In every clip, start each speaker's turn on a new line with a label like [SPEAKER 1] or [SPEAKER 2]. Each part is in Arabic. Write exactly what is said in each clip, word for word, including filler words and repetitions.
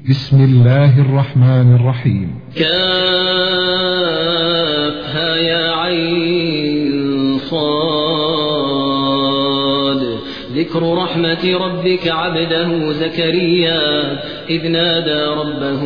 [SPEAKER 1] بسم الله الرحمن الرحيم.
[SPEAKER 2] كافها يا عين صاد. ذكر رحمة ربك عبده زكريا إذ نادى ربه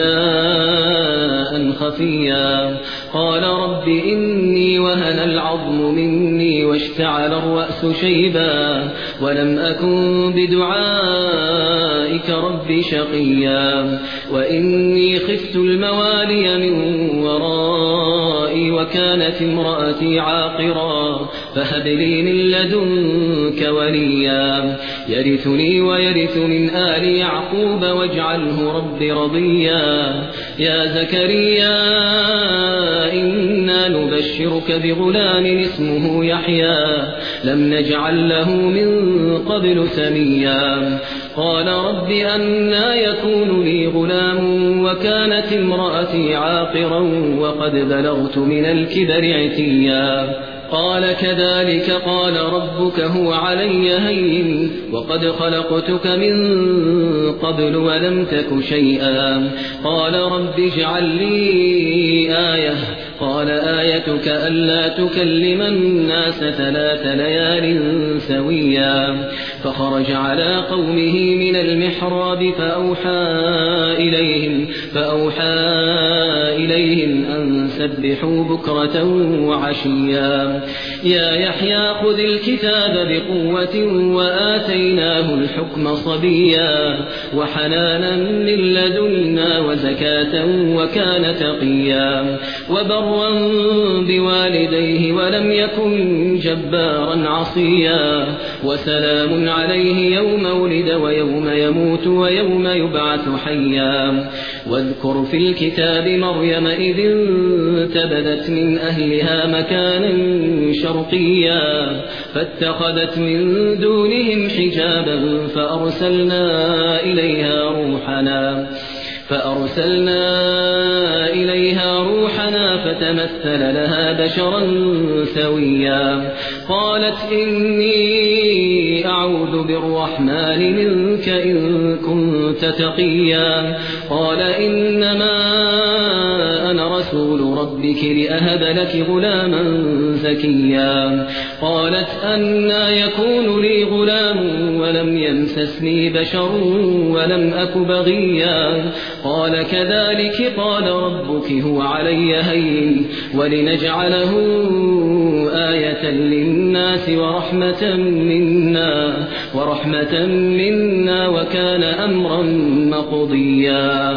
[SPEAKER 2] نداء خفيا قال رب إني وهن العظم مني واشتعل الرأس شيبا ولم أكن بدعائك رب شقيا وإني خفت الموالي من ورائي وكانت امرأتي عاقرا فهب لي من لدنك وليا يرثني ويرث من آل يعقوب واجعله رب رضيا. يا زكريا إنا نبشرك بغلام اسمه يحيى لم نجعل له من قبل سميا قال رب أنى يكون لي غلام وكانت امرأتي عاقرا وقد بلغت من الكبر عتيا قال كذلك قال ربك هو علي هين وقد خلقتك من قبل ولم تك شيئا قال رب اجعل لي آية قال آيتك ألا تكلم الناس ثلاث ليال سويا فخرج على قومه من المحراب فأوحى إليهم, فأوحى إليهم أن سبحوا بكرة وعشيا يا يحيى خذ الكتاب بقوة وآتيناه الحكم صبيا وحنانا من لدنا وزكاة وكان تقيا وبرا بوالديه ولم يكن جبارا عصيا وسلام عليه يوم ولد ويوم يموت ويوم يبعث حيا واذكر في الكتاب مريم إذ انتبذت من أهلها مكانا شرقيا فاتخذت من دونهم حجابا فأرسلنا إليها روحنا فأرسلنا إليها روحنا فتمثل لها بشرا سويا قالت إني أعوذ بالرحمن منك إن كنت تقيا قال إنما أنا رسول ربك لأهب لك غلاما زكيا قالت أنى يكون لي غلام ولم يمسسني بشر ولم أك بغيا قال كذلك قال ربك هو علي هين ولنجعله آية للناس ورحمة منا ورحمة منا وكان أمرا مقضيا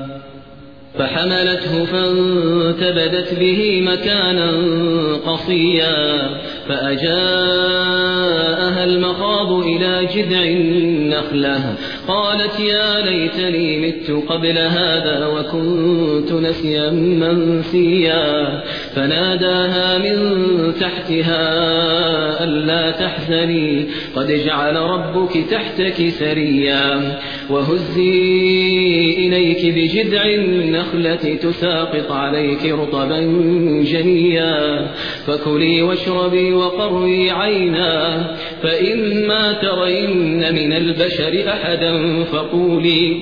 [SPEAKER 2] فحملته فانتبذت به مكانا قصيا فأجاءها المخاض إلى جذع النخلة قالت يا ليتني مت قبل هذا وكنت نسيا منسيا فناداها من تحتها ألا تحزني قد جعل ربك تحتك سريا وهزي إليك بجذع النخلة تساقط عليك رطبا جنيا فكلي واشربي وقري عينا فإما ترين من البشر أحدا فقولي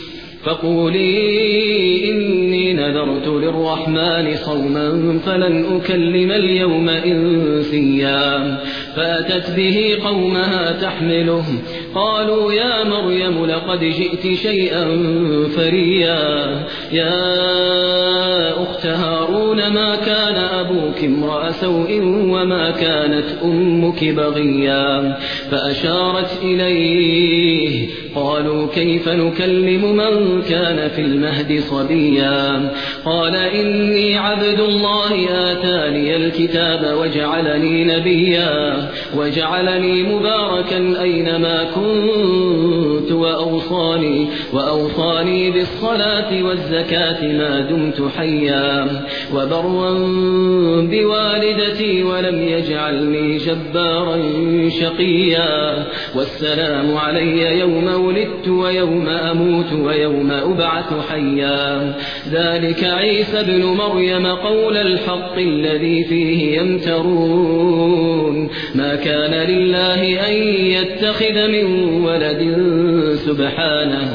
[SPEAKER 2] فقولي إني نذرت للرحمن صوما فلن أكلم اليوم إنسيا فأتت به قومها تحمله قالوا يا مريم لقد جئت شيئا فريا يا أخت هارون ما كان أبوك امرأ سوء وما كانت أمك بغيا فأشارت إليه قالوا كيف نكلم من كان في المهد صبيا قال إني عبد الله آتاني الكتاب وجعلني نبيا وجعلني مباركا أينما كنت وأوصاني, وأوصاني بالصلاة والزكاة ما دمت حيا وبرا بوالدتي ولم يجعلني جبارا شقيا والسلام علي يوم ولدت ويوم أموت ويوم أبعث حيا ذلك عيسى ابن مريم قول الحق الذي فيه يمترون ما كان لله أن يتخذ من ولد سبحانه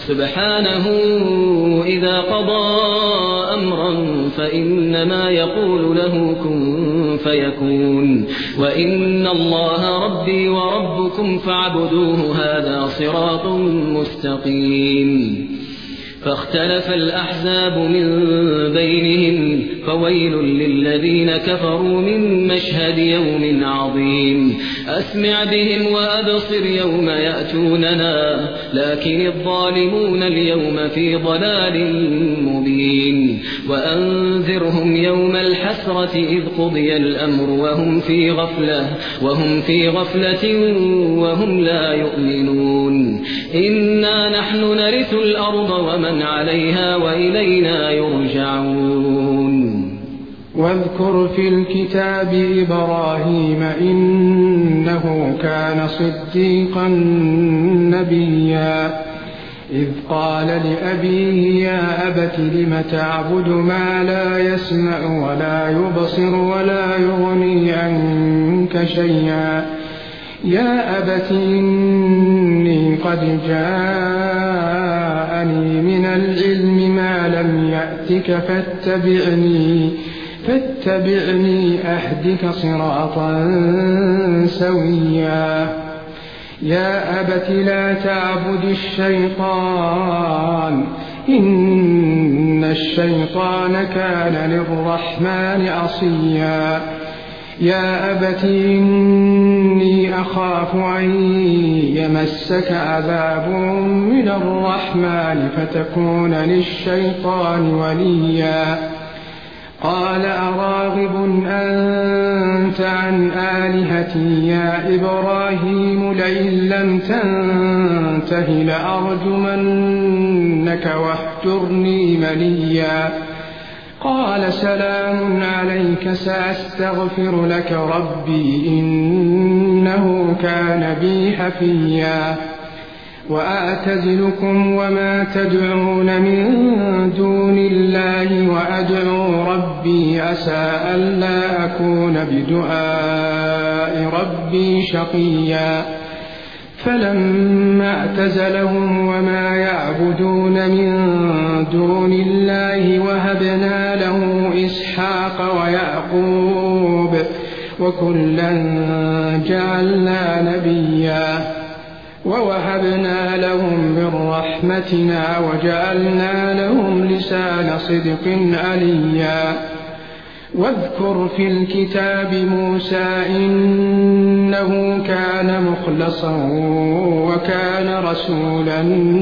[SPEAKER 2] سبحانه إذا قضى أمرا فإنما يقول له كن فيكون وإن الله ربي وربكم فاعبدوه هذا صراط مستقيم فاختلف الأحزاب من بينهم فويل للذين كفروا من مشهد يوم عظيم أسمع بهم وأبصر يوم يأتوننا لكن الظالمون اليوم في ضلال مبين وأنذرهم يوم الحسرة إذ قضي الأمر وهم في غفلة وهم في غفلة وهم لا يؤمنون إنا نحن نرث الأرض ومن عليها وإلينا يرجعون
[SPEAKER 3] واذكر في الكتاب إبراهيم إنه كان صديقا نبيا إذ قال لأبيه يا أبت لم تعبد ما لا يسمع ولا يبصر ولا يغني عنك شيئا يا أبت إني قد جاءني من العلم ما لم يأتك فاتبعني فاتبعني أهدك صراطا سويا يا أبت لا تعبد الشيطان إن الشيطان كان للرحمن عصيا يا أبت إني أخاف أن يمسك عذاب من الرحمن فتكون للشيطان وليا قال أراغب أنت عن آلهتي يا إبراهيم لئن لم تنته لأرجمنك واهجرني مليا قال سلام عليك سأستغفر لك ربي إنه كان بي حفيا وأعتزلكم وما تدعون من دون الله وأدعو ربي عسى ألا أكون بدعاء ربي شقيا فلما اعتزلهم وما يعبدون من دون الله وهبنا له إسحاق ويعقوب وكلا جعلنا نبيا ووهبنا لهم من رحمتنا وجعلنا لهم لسان صدق عليا واذكر في الكتاب موسى إنه كان مخلصا وكان رسولا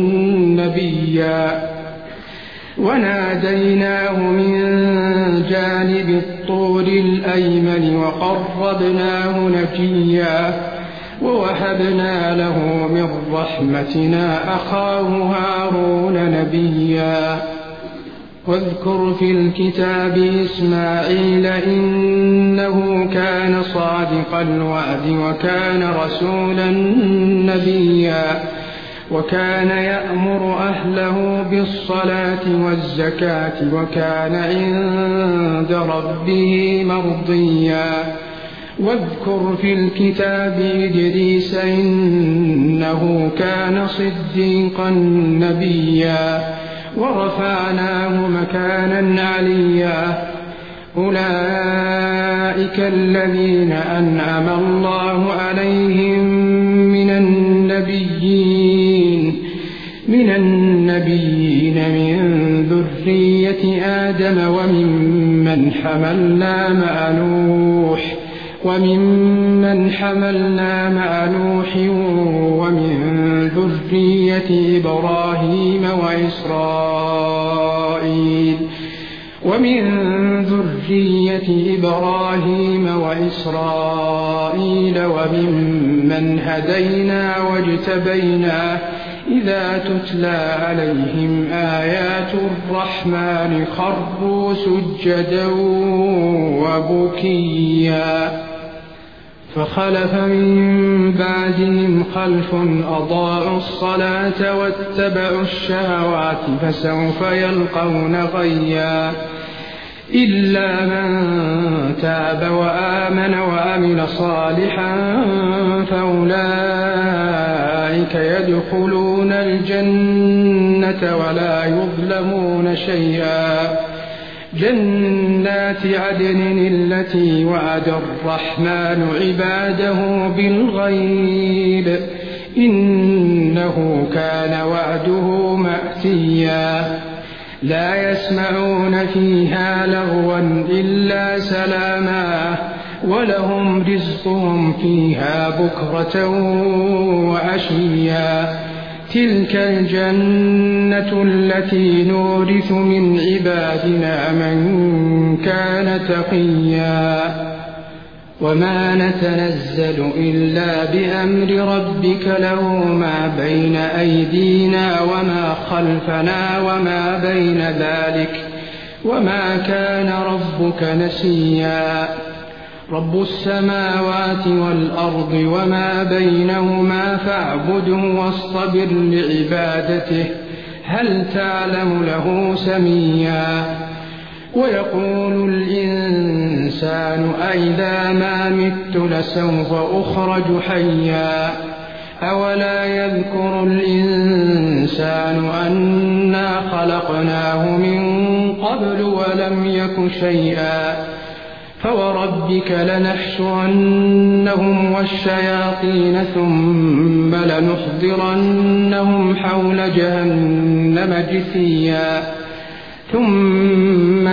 [SPEAKER 3] نبيا وناديناه من جانب الطور الأيمن وقربناه نجيا ووهبنا له من رحمتنا أخاه هارون نبيا واذكر في الكتاب إسماعيل إنه كان صادق الوعد وكان رسولا نبيا وكان يأمر أهله بالصلاة والزكاة وكان عند ربه مرضيا واذكر في الكتاب إدريس إنه كان صديقا نبيا ورفعناه مكانا عليا أولئك الذين أنعم الله عليهم من النبيين من النبيين من ذرية آدم وممن حملنا مع نوح وممن حملنا مع نوح ومن ذرية إبراهيم وإسرائيل ومن ذرية إبراهيم وإسرائيل وممن هدينا واجتبينا إذا تتلى عليهم آيات الرحمن خروا سجدا وبكيا فخلف من بعدهم خلف أضاعوا الصلاة واتبعوا الشهوات فسوف يلقون غيا إلا من تاب وآمن وعمل صالحا فأولئك أولئك يدخلون الجنة ولا يظلمون شيئا جنات عدن التي وعد الرحمن عباده بالغيب إنه كان وعده مأتيا لا يسمعون فيها لغوا إلا سلاما ولهم رزقهم فيها بكرة وعشيا تلك الجنة التي نورث من عبادنا من كان تقيا وما نتنزل إلا بأمر ربك له ما بين أيدينا وما خلفنا وما بين ذلك وما كان ربك نسيا رب السماوات والأرض وما بينهما فاعبده واصطبر لعبادته هل تعلم له سميا ويقول الإنسان أئذا ما مت لسوف أخرج حيا أولا يذكر الإنسان أنا خلقناه من قبل ولم يك شيئا فوربك لنحشرنهم والشياطين ثم لنحضرنهم حول جهنم جثيا ثم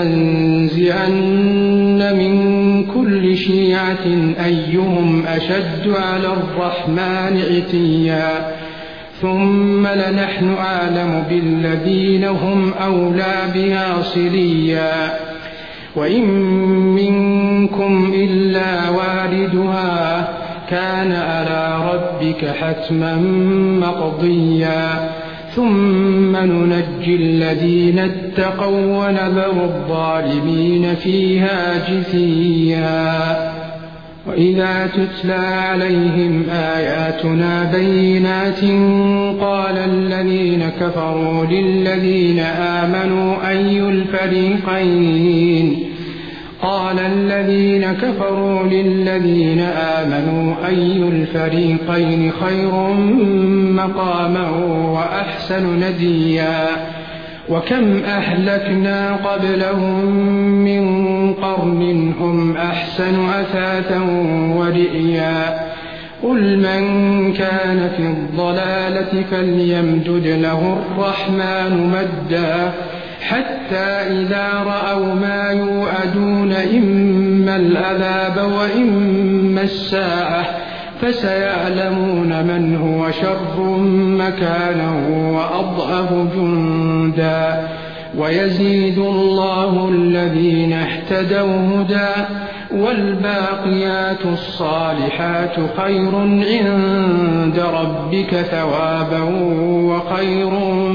[SPEAKER 3] لننزعن من كل شيعة أيهم أشد على الرحمن عتيا ثم لنحن أعلم بالذين هم أولى بها صليا وإن منكم إلا واردها كان على ربك حتما مقضيا ثم ننجي الذين اتقوا ونذر الظالمين فيها جثيا وإذا تتلى عليهم آياتنا بينات قال الذين كفروا للذين آمنوا أي الفريقين قال الذين كفروا للذين آمنوا أي الفريقين خير مقاما وأحسن نديا وكم أهلكنا قبلهم من قرن هم أحسن أثاثا ورئيا قل من كان في الضلالة فليمدد له الرحمن مدا حتى إذا رأوا ما يوعدون إما العذاب وإما الساعة فسيعلمون من هو شر مكانا وأضعف جندا ويزيد الله الذين اهتدوا هدى والباقيات الصالحات خير عند ربك ثوابا وخير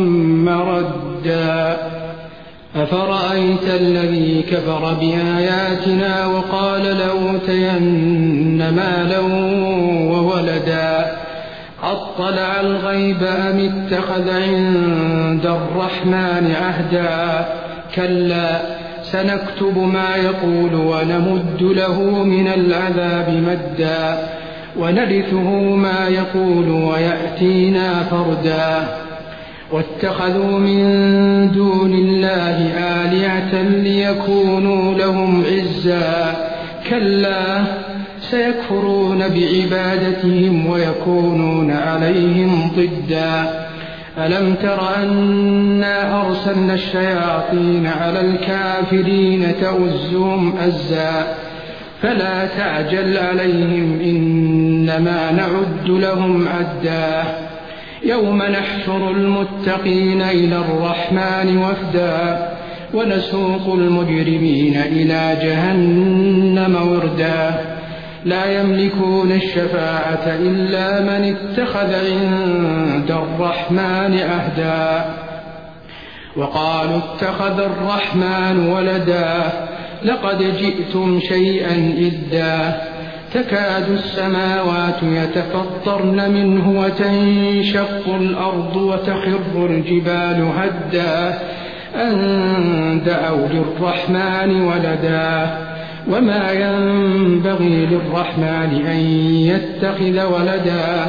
[SPEAKER 3] مردا أفرأيت الذي كفر بآياتنا وقال لأوتين مالا وولدا أطلع الغيب أم اتخذ عند الرحمن عهدا كلا سنكتب ما يقول ونمد له من العذاب مدا ونرثه ما يقول ويأتينا فردا واتخذوا من دون الله آلهة ليكونوا لهم عزا كلا سيكفرون بعبادتهم ويكونون عليهم ضدا ألم تر أنا أرسلنا الشياطين على الكافرين تؤزهم أزا فلا تعجل عليهم إنما نعد لهم عدا يوم نحشر المتقين إلى الرحمن وفدا ونسوق المجرمين إلى جهنم وردا لا يملكون الشفاعة إلا من اتخذ عند الرحمن عهدا وقالوا اتخذ الرحمن ولدا لقد جئتم شيئا إدا تكاد السماوات يتفطرن منه وتنشق الأرض وتخر الجبال هدا أن دعوا للرحمن ولدا وما ينبغي للرحمن أن يتخذ ولدا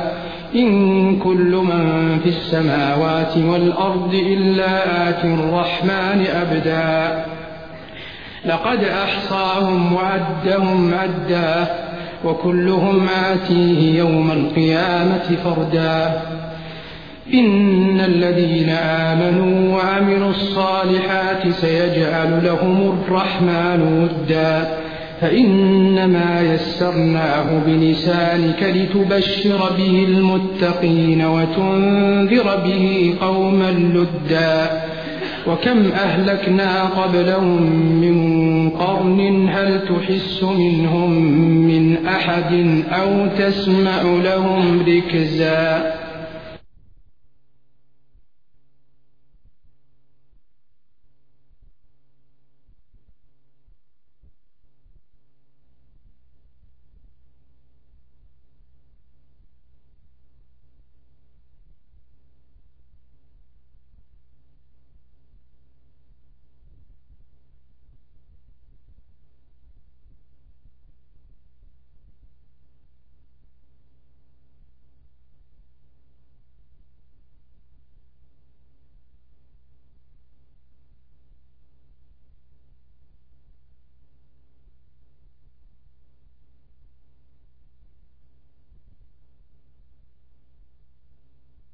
[SPEAKER 3] إن كل من في السماوات والأرض إلا آتي الرحمن أبدا لقد أحصاهم وعدهم عدا وكلهم آتيه يوم القيامة فردا إن الذين آمنوا وعملوا الصالحات سيجعل لهم الرحمن ودا فإنما يسرناه بلسانك لتبشر به المتقين وتنذر به قوما لدا وكم أهلكنا قبلهم من قرن هل تحس منهم من أحد أو تسمع لهم ركزا